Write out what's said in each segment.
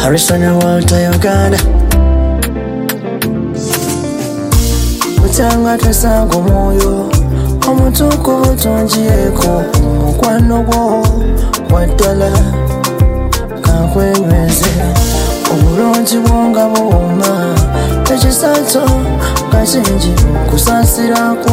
Harrison Walter Uganda Utanga twesango moyo omutukuvu tonjiyeko mukwano gwo waddala kankwenyweze obulungi bwonga buwuma ekisato nga kingi kusansirako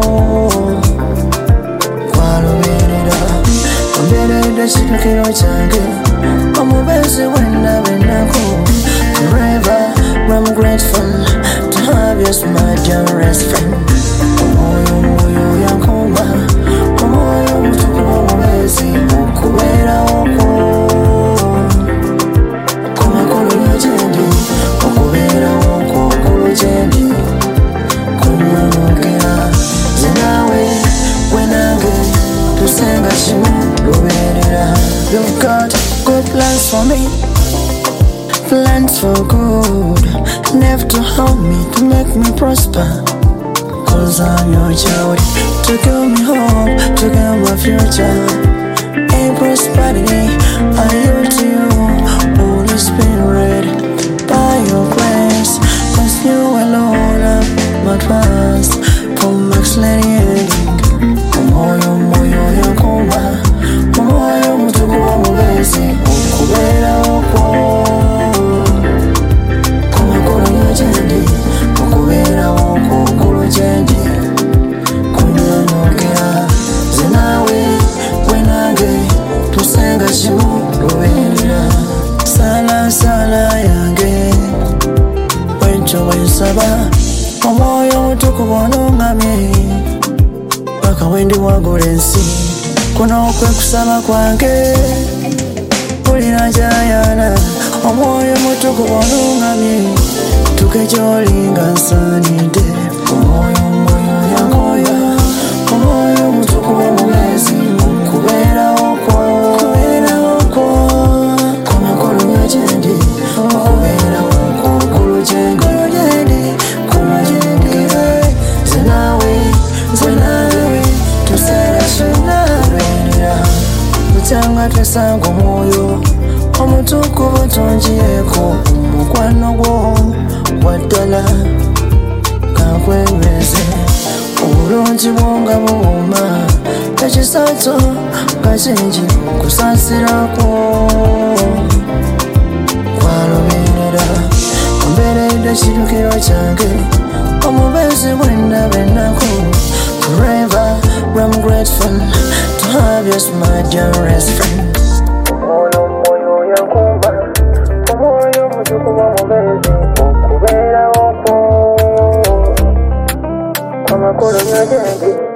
kwaluberera omberedde kitukiro kyange omubeezi wennabenako forever I'm grateful to have you as my dearest friend omoyo yankoma omoyo mutukuvu omubeezi okubeera okwo kumakulu gyendi okubeera okwo okulu gyendi kunyonogera ze naawe gwe nange tusenga kimu lubeerera. You've got good plans for me, plans for good, never to harm me, to make me prosper. Cause I'm your child, to give me hope, to give my future. In prosperity, I yield to you, Holy Spirit, by your grace. Cause you alone are my trust, from excellent ending. Omoyo yankoma, omoyo mutukuvu omubeezi okubeera okwo kumakulu gyendi okubeera okwo okulu gyendi kunyonogera ze naawe gwe nange tusenga kimu lubeerera. Sala yange bwentyo bwensaba omwoyo omutukuvu onongamye paka wendi wagula ensi kuno kwe kusaba kwange kulira njayana omwoyo mutukuvu onungamye tuke gy'olinga nsaanidde omwoyo yankoya omwoyo mutukuvu omubeezi okubeera okwo kumakulu gyendi okubeera okwo okulu gyendi ze naawe tuseera kinabeerera bukyanga twesango omwoyo omutukuvu tonjiyeko mukwano gwo waddala kankwenyweze obulungi bwonga buwuma ekisato nga kingi kusansirako kwaluberera omberedde kitukiro kyange omubeezi wennabenako forever I'm grateful to have you as my dearest friend. Omoyo yankoma omoyo mutukuvu omubeezi okubeera okwo amakulu gyendi